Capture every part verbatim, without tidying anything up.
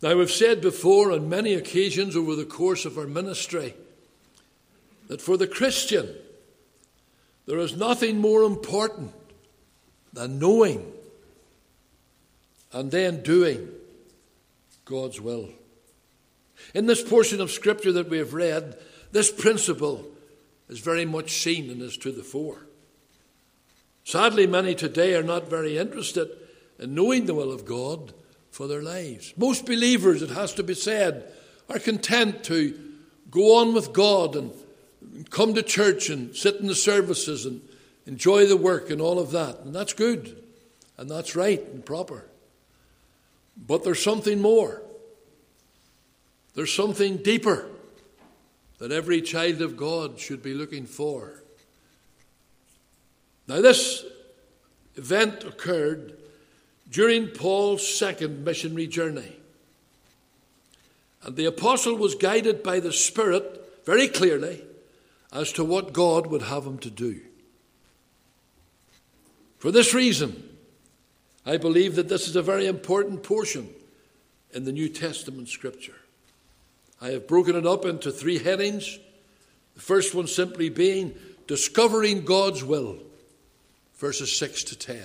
Now, we've said before on many occasions over the course of our ministry that for the Christian, there is nothing more important than knowing and then doing God's will. In this portion of Scripture that we have read, this principle is very much seen and is to the fore. Sadly, many today are not very interested in knowing the will of God for their lives. Most believers, it has to be said, are content to go on with God and come to church and sit in the services and enjoy the work and all of that. And that's good. And that's right and proper. But there's something more. There's something deeper that every child of God should be looking for. Now, this event occurred during Paul's second missionary journey. And the apostle was guided by the Spirit very clearly as to what God would have him to do. For this reason, I believe that this is a very important portion in the New Testament Scripture. I have broken it up into three headings. The first one simply being discovering God's will, verses six to ten.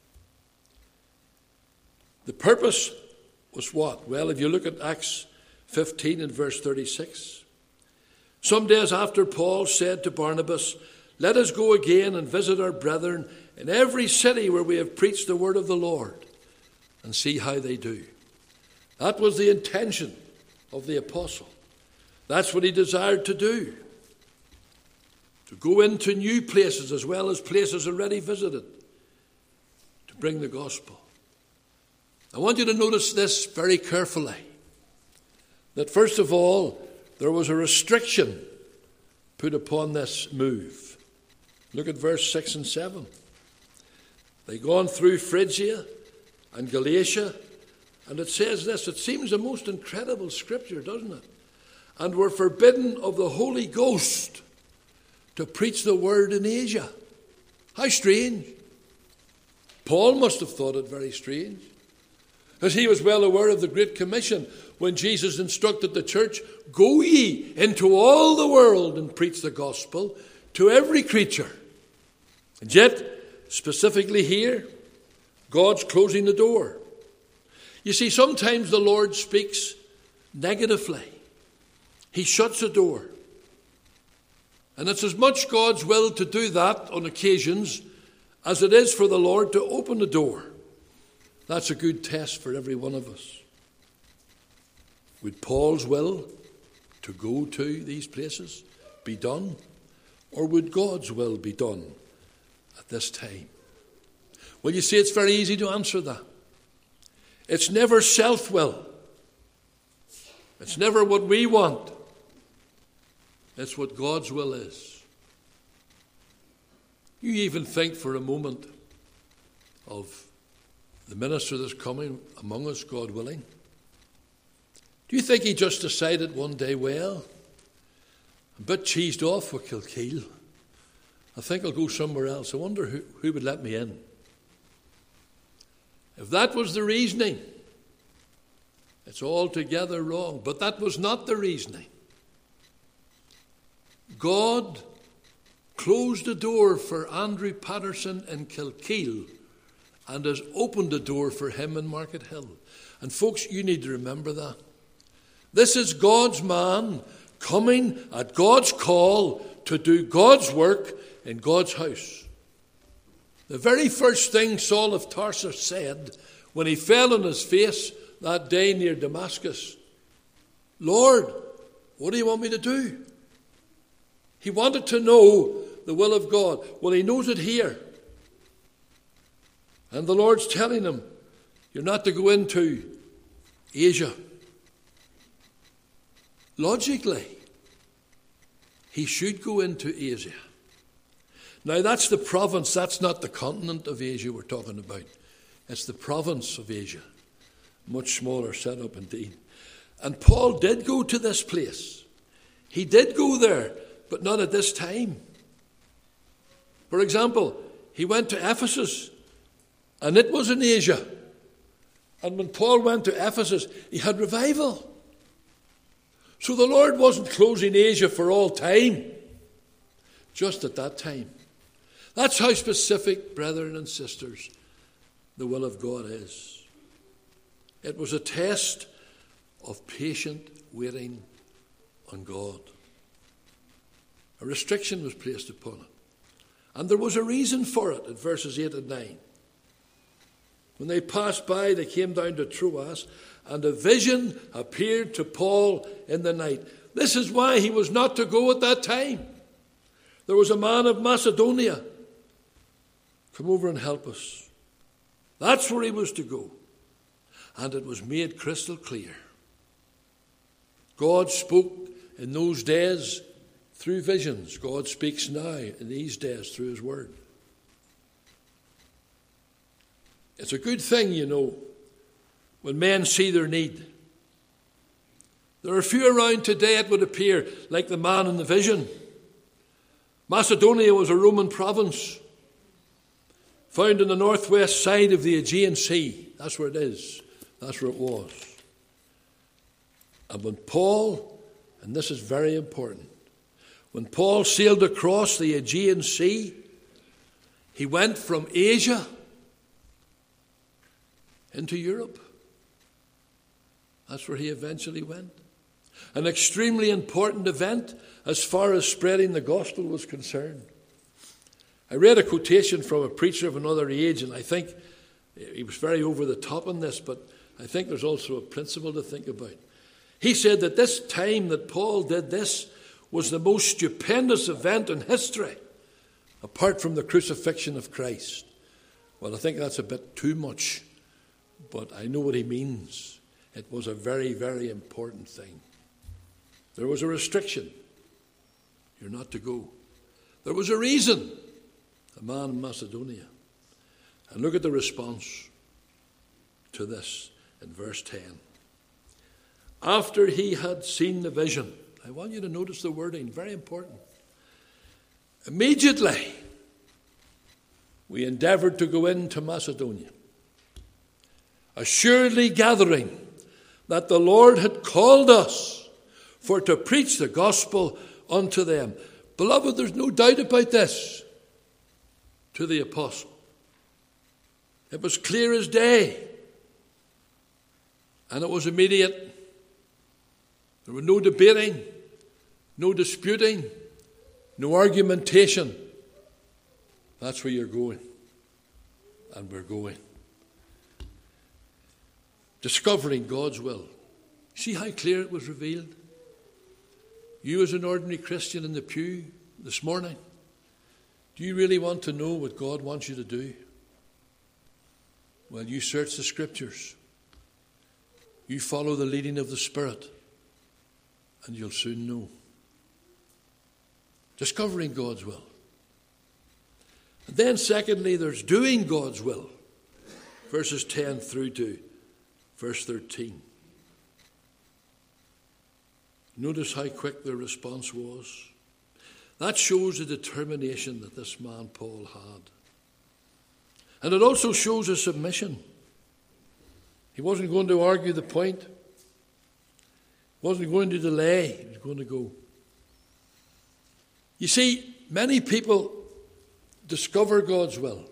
The purpose was what? Well, if you look at Acts fifteen and verse thirty-six. Some days after, Paul said to Barnabas, "Let us go again and visit our brethren in every city where we have preached the word of the Lord, and see how they do." That was the intention of the apostle. That's what he desired to do. To go into new places as well as places already visited, to bring the gospel. I want you to notice this very carefully. That first of all, there was a restriction put upon this move. Look at verse six and seven. They gone through Phrygia and Galatia, and it says this, it seems a most incredible scripture, doesn't it? And were forbidden of the Holy Ghost to preach the word in Asia. How strange. Paul must have thought it very strange, as he was well aware of the Great Commission when Jesus instructed the church, "Go ye into all the world and preach the gospel to every creature." And yet, specifically here, God's closing the door. You see, sometimes the Lord speaks negatively. He shuts a door. And it's as much God's will to do that on occasions as it is for the Lord to open the door. That's a good test for every one of us. Would Paul's will to go to these places be done? Or would God's will be done at this time? Well, you see, it's very easy to answer that. It's never self-will. It's never what we want. It's what God's will is. You even think for a moment of the minister that's coming among us, God willing. Do you think he just decided one day, well, I'm a bit cheesed off with Kilkeel. I think I'll go somewhere else. I wonder who, who would let me in. If that was the reasoning, it's altogether wrong. But that was not the reasoning. God closed the door for Andrew Patterson in Kilkeel and has opened the door for him in Market Hill. And folks, you need to remember that. This is God's man coming at God's call to do God's work in God's house. The very first thing Saul of Tarsus said when he fell on his face that day near Damascus, "Lord, what do you want me to do?" He wanted to know the will of God. Well, he knows it here. And the Lord's telling him, you're not to go into Asia. Logically, he should go into Asia. Now, that's the province, that's not the continent of Asia we're talking about. It's the province of Asia. Much smaller setup indeed. And Paul did go to this place. He did go there, but not at this time. For example, he went to Ephesus, and it was in Asia. And when Paul went to Ephesus, he had revival. So the Lord wasn't closing Asia for all time, just at that time. That's how specific, brethren and sisters, the will of God is. It was a test of patient waiting on God. A restriction was placed upon it. And there was a reason for it in verses eight and nine. When they passed by, they came down to Troas, and a vision appeared to Paul in the night. This is why he was not to go at that time. There was a man of Macedonia. Come over and help us. That's where he was to go. And it was made crystal clear. God spoke in those days through visions. God speaks now in these days through his word. It's a good thing, you know, when men see their need. There are a few around today, it would appear, like the man in the vision. Macedonia was a Roman province found in the northwest side of the Aegean Sea. That's where it is. That's where it was. And when Paul, and this is very important, when Paul sailed across the Aegean Sea, he went from Asia into Europe. That's where he eventually went. An extremely important event as far as spreading the gospel was concerned. I read a quotation from a preacher of another age, and I think he was very over the top on this, but I think there's also a principle to think about. He said that this time that Paul did this was the most stupendous event in history, apart from the crucifixion of Christ. Well, I think that's a bit too much, but I know what he means. It was a very, very important thing. There was a restriction. You're not to go. There was a reason. The man in Macedonia. And look at the response to this in verse ten. After he had seen the vision. I want you to notice the wording, very important. Immediately, we endeavored to go into Macedonia, assuredly gathering that the Lord had called us for to preach the gospel unto them. Beloved, there's no doubt about this. To the apostle. It was clear as day. And it was immediate. There was no debating, no disputing, no argumentation. That's where you're going. And we're going. Discovering God's will. See how clear it was revealed? You as an ordinary Christian in the pew this morning, do you really want to know what God wants you to do? Well, you search the Scriptures. You follow the leading of the Spirit, and you'll soon know. Discovering God's will. And then secondly, there's doing God's will. Verses ten through to verse thirteen. Notice how quick their response was. That shows the determination that this man Paul had. And it also shows a submission. He wasn't going to argue the point. He wasn't going to delay. He was going to go. You see, many people discover God's will.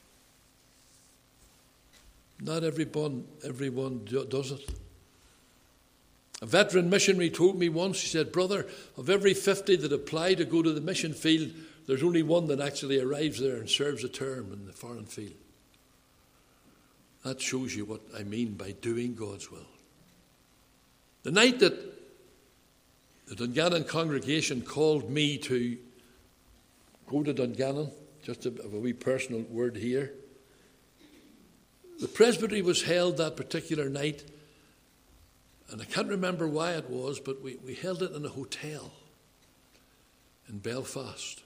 Not everyone, everyone does it. A veteran missionary told me once, he said, brother, of every fifty that apply to go to the mission field, there's only one that actually arrives there and serves a term in the foreign field. That shows you what I mean by doing God's will. The night that the Dungannon congregation called me to go to Dungannon, just a, a wee personal word here, the presbytery was held that particular night. And I can't remember why it was, but we, we held it in a hotel in Belfast.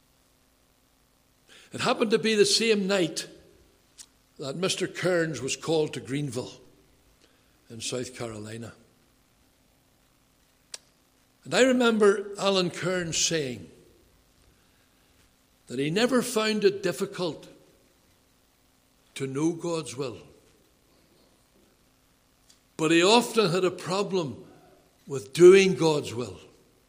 It happened to be the same night that Mister Kearns was called to Greenville in South Carolina. And I remember Alan Kearns saying that he never found it difficult to know God's will But he often had a problem with doing God's will.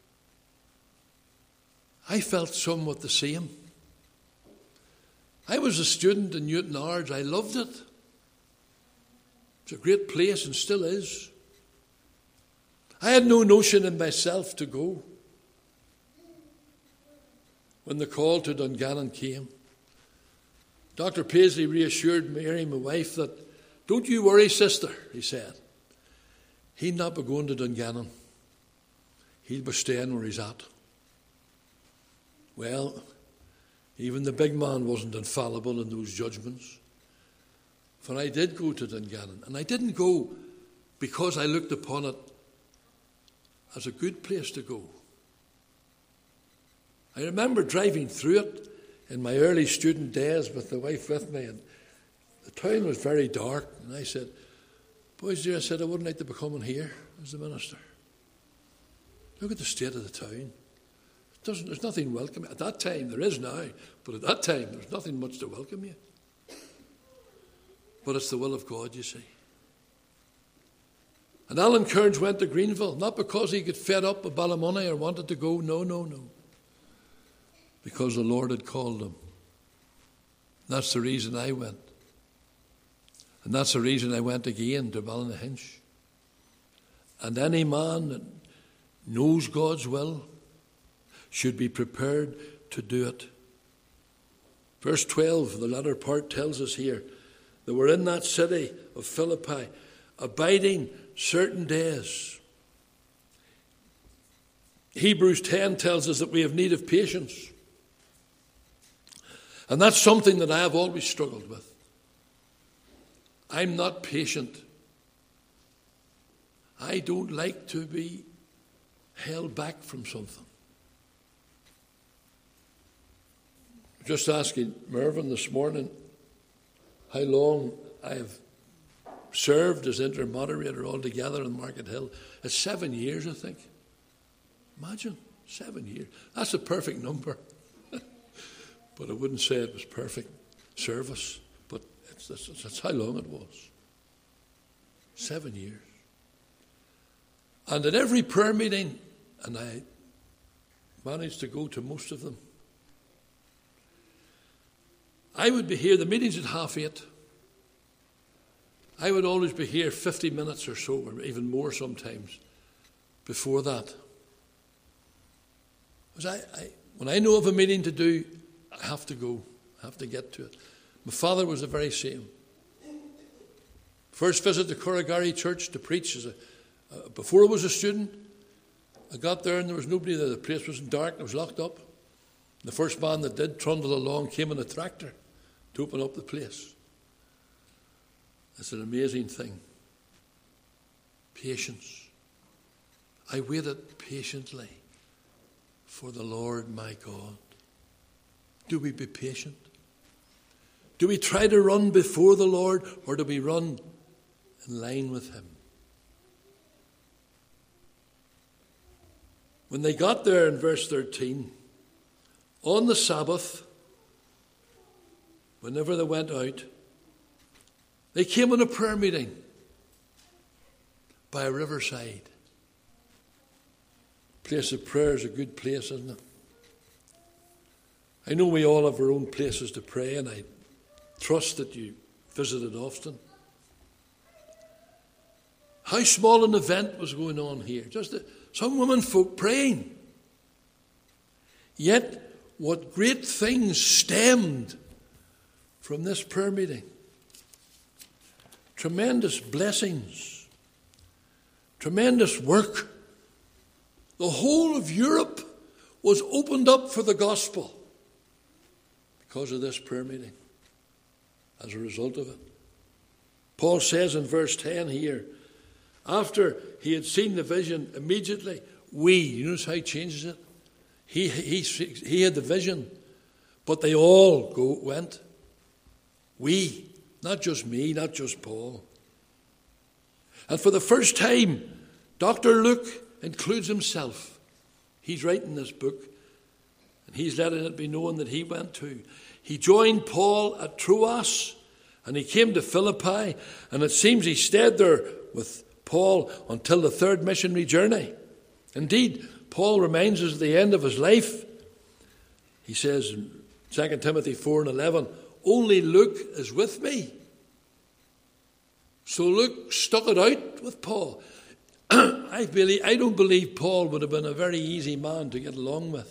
I felt somewhat the same. I was a student in Newton Ards. I loved it. It's a great place and still is. I had no notion in myself to go. When the call to Dungannon came, Doctor Paisley reassured Mary, my wife, that, "Don't you worry, sister," he said. "He'll not be going to Dungannon. He'll be staying where he's at." Well, even the big man wasn't infallible in those judgments. For I did go to Dungannon, and I didn't go because I looked upon it as a good place to go. I remember driving through it in my early student days with the wife with me, and the town was very dark, and I said, "Boys dear," I said, "I wouldn't like to be coming here as the minister. Look at the state of the town. It doesn't, there's nothing welcoming. At that time, there is now, but at that time, there's nothing much to welcome you. But it's the will of God, you see." And Alan Kearns went to Greenville, not because he got fed up with Ballymoney or wanted to go. No, no, no. Because the Lord had called him. That's the reason I went. And that's the reason I went again to Ballynahinch. And any man that knows God's will should be prepared to do it. Verse twelve, the latter part tells us here, that we're in that city of Philippi, abiding certain days. Hebrews ten tells us that we have need of patience. And that's something that I have always struggled with. I'm not patient. I don't like to be held back from something. Just asking Mervyn this morning how long I have served as inter-moderator altogether in Market Hill. It's seven years, I think. Imagine, seven years. That's a perfect number. But I wouldn't say it was perfect service. But it's, that's, that's how long it was. Seven years. And at every prayer meeting, and I managed to go to most of them, I would be here, the meeting's at half eight. I would always be here fifty minutes or so, or even more sometimes, before that. Because I, I, when I know of a meeting to do, I have to go. I have to get to it. My father was the very same. First visit to Corrigary Church to preach as a, uh, before I was a student. I got there and there was nobody there. The place was dark. It was locked up. The first man that did trundle along came in a tractor to open up the place. It's an amazing thing. Patience. I waited patiently for the Lord my God. Do we be patient? Do we try to run before the Lord, or do we run in line with him? When they got there in verse thirteen, on the Sabbath, whenever they went out, they came on a prayer meeting by a riverside. Place of prayer is a good place, isn't it? I know we all have our own places to pray, and I trust that you visit it often. How small an event was going on here. Just a, some women folk praying. Yet, what great things stemmed from this prayer meeting. Tremendous blessings. Tremendous work. The whole of Europe was opened up for the gospel because of this prayer meeting, as a result of it. Paul says in verse ten here, after he had seen the vision, immediately we, you notice how he changes it? He, he, he had the vision, but they all go went. We, not just me, not just Paul. And for the first time, Doctor Luke includes himself. He's writing this book, and he's letting it be known that he went too. He joined Paul at Troas, and he came to Philippi, and it seems he stayed there with Paul until the third missionary journey. Indeed, Paul reminds us at the end of his life, he says in Second Timothy four and eleven, only Luke is with me. So Luke stuck it out with Paul. I believe, I don't believe Paul would have been a very easy man to get along with.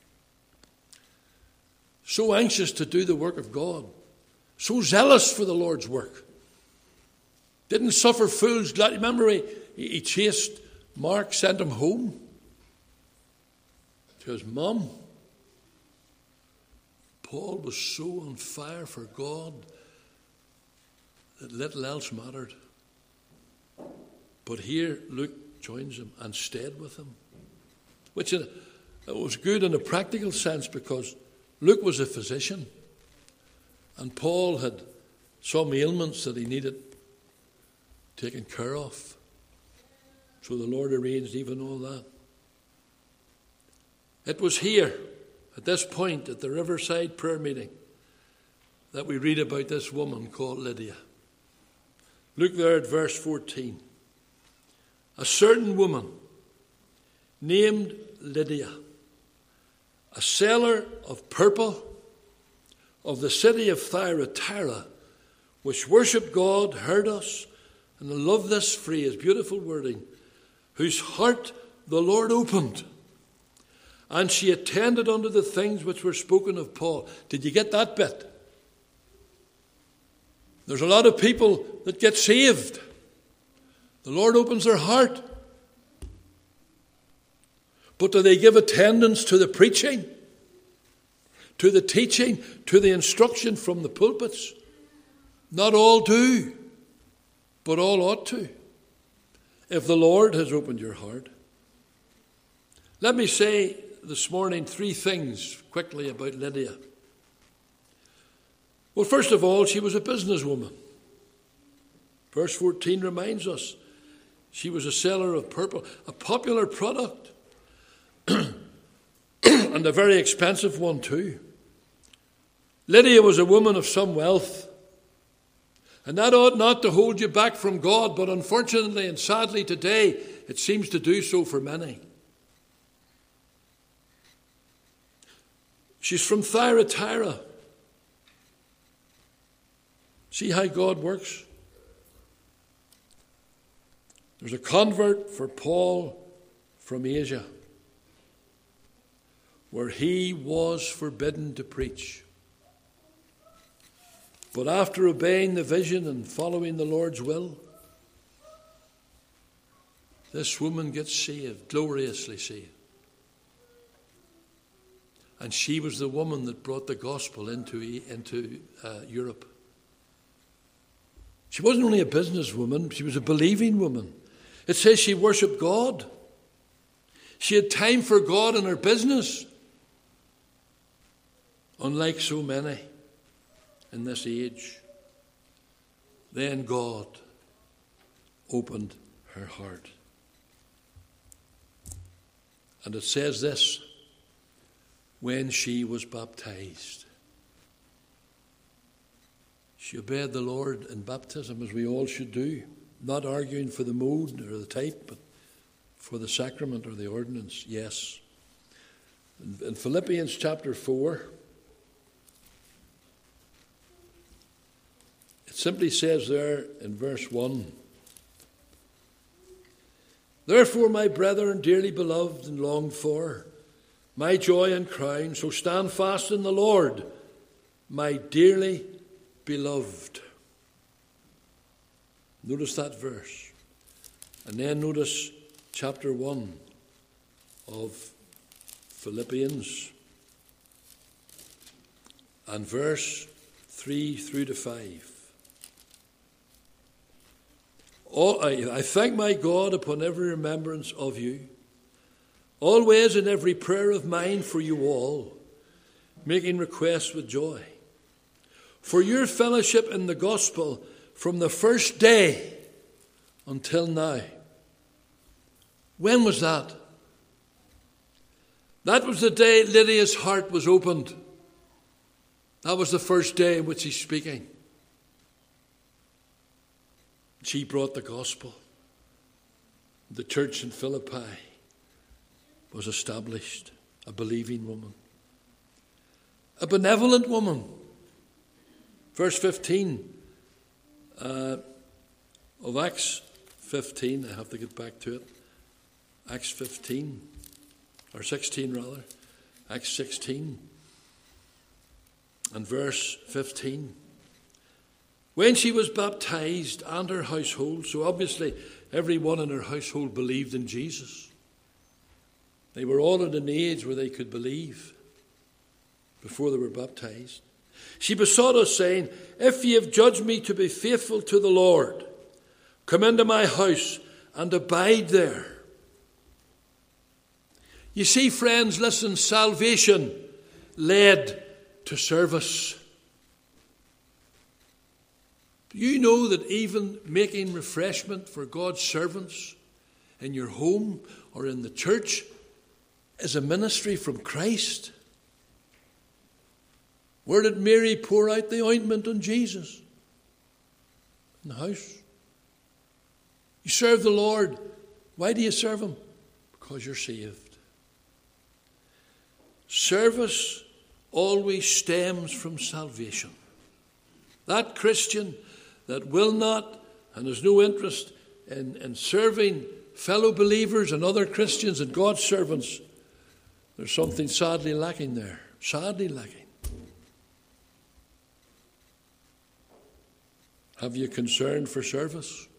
So anxious to do the work of God. So zealous for the Lord's work. Didn't suffer fools. Remember, he, he chased Mark, sent him home to his mum. Paul was so on fire for God that little else mattered. But here Luke joins him and stayed with him, which it was good in a practical sense because Luke was a physician and Paul had some ailments that he needed taken care of. So the Lord arranged even all that. It was here, at this point, at the Riverside prayer meeting, that we read about this woman called Lydia. Look there at verse fourteen. A certain woman named Lydia, a seller of purple of the city of Thyatira, which worshipped God, heard us, and I love this phrase, beautiful wording, whose heart the Lord opened, and she attended unto the things which were spoken of Paul. Did you get that bit? There's a lot of people that get saved. The Lord opens their heart. But do they give attendance to the preaching, to the teaching, to the instruction from the pulpits? Not all do, but all ought to, if the Lord has opened your heart. Let me say this morning three things quickly about Lydia. Well, first of all, she was a businesswoman. Verse fourteen reminds us she was a seller of purple, a popular product, and a very expensive one too. Lydia was a woman of some wealth, and that ought not to hold you back from God, but unfortunately and sadly today, it seems to do so for many. She's from Thyatira. See how God works? There's a convert for Paul from Asia, where he was forbidden to preach. But after obeying the vision and following the Lord's will, this woman gets saved, gloriously saved. And she was the woman that brought the gospel into, into uh, Europe. She wasn't only a businesswoman, she was a believing woman. It says she worshipped God. She had time for God in her business. Unlike so many in this age. Then God opened her heart. And it says this, when she was baptized. She obeyed the Lord in baptism, as we all should do, not arguing for the mode or the type, but for the sacrament or the ordinance, yes. In Philippians chapter four, it simply says there in verse one, therefore, my brethren, dearly beloved and longed for, my joy and crown, so stand fast in the Lord, my dearly beloved. Notice that verse. And then notice chapter one of Philippians and verse three through to five. All, I, I thank my God upon every remembrance of you, always in every prayer of mine for you all, making requests with joy, for your fellowship in the gospel from the first day until now. When was that? That was the day Lydia's heart was opened. That was the first day in which he's speaking. She brought the gospel. The church in Philippi was established, a believing woman, a benevolent woman. Verse fifteen uh, of Acts fifteen, I have to get back to it. Acts fifteen, or sixteen rather, Acts sixteen and verse fifteen. When she was baptized and her household, so obviously everyone in her household believed in Jesus. They were all at an age where they could believe before they were baptized. She besought us, saying, if ye have judged me to be faithful to the Lord, come into my house and abide there. You see, friends, listen, salvation led to service. Do you know that even making refreshment for God's servants in your home or in the church is a ministry from Christ? Where did Mary pour out the ointment on Jesus? In the house. You serve the Lord. Why do you serve him? Because you're saved. Service always stems from salvation. That Christian that will not and has no interest in, in serving fellow believers and other Christians and God's servants, there's something sadly lacking there. Sadly lacking. Have you concern for service?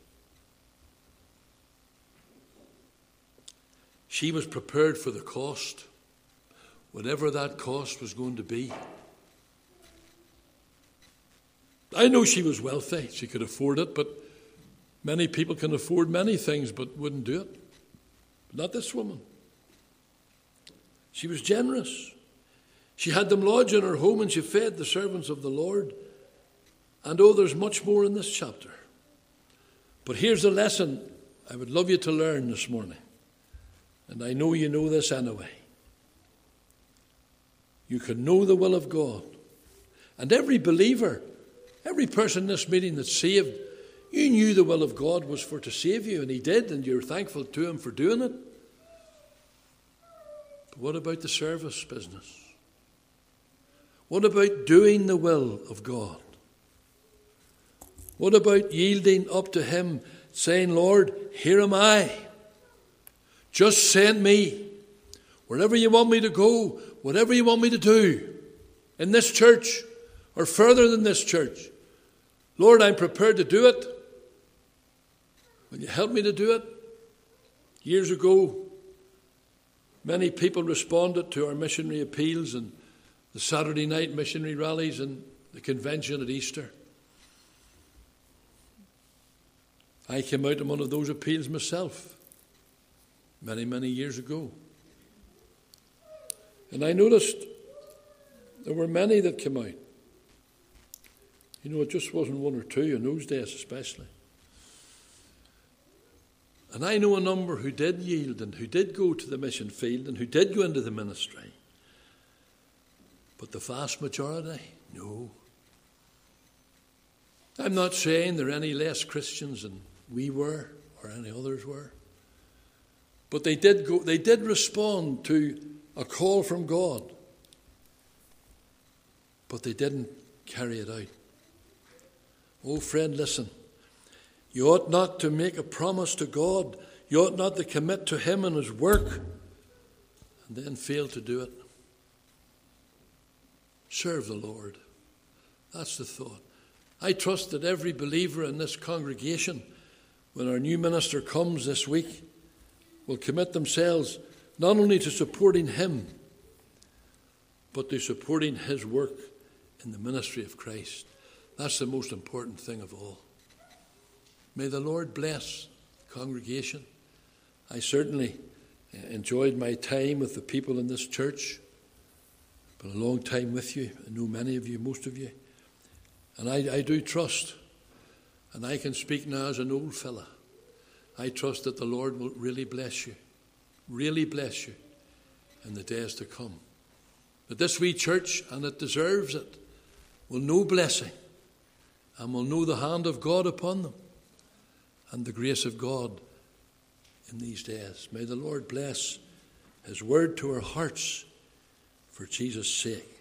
She was prepared for the cost, whatever that cost was going to be. I know she was wealthy. She could afford it, but many people can afford many things but wouldn't do it. But not this woman. She was generous. She had them lodge in her home and she fed the servants of the Lord. And oh, there's much more in this chapter. But here's a lesson I would love you to learn this morning. And I know you know this anyway. You can know the will of God. And every believer, every person in this meeting that's saved, you knew the will of God was for to save you, and he did, and you're thankful to him for doing it. But what about the service business? What about doing the will of God? What about yielding up to him, saying, Lord, here am I. Just send me. Wherever you want me to go, whatever you want me to do, in this church or further than this church. Lord, I'm prepared to do it. Will you help me to do it? Years ago, many people responded to our missionary appeals and the Saturday night missionary rallies and the convention at Easter. I came out in one of those appeals myself many, many years ago. And I noticed there were many that came out. You know, it just wasn't one or two in those days especially. And I know a number who did yield and who did go to the mission field and who did go into the ministry. But the vast majority, no. I'm not saying there are any less Christians than we were or any others were. But they did go, they did respond to a call from God. But they didn't carry it out. Oh, friend, listen. You ought not to make a promise to God. You ought not to commit to him and his work and then fail to do it. Serve the Lord. That's the thought. I trust that every believer in this congregation, when our new minister comes this week, will commit themselves not only to supporting him, but to supporting his work in the ministry of Christ. That's the most important thing of all. May the Lord bless the congregation. I certainly enjoyed my time with the people in this church. Been a long time with you. I know many of you, most of you. And I, I do trust, and I can speak now as an old fella, I trust that the Lord will really bless you, really bless you in the days to come. That this wee church, and it deserves it, will know blessing and will know the hand of God upon them and the grace of God in these days. May the Lord bless his word to our hearts for Jesus' sake.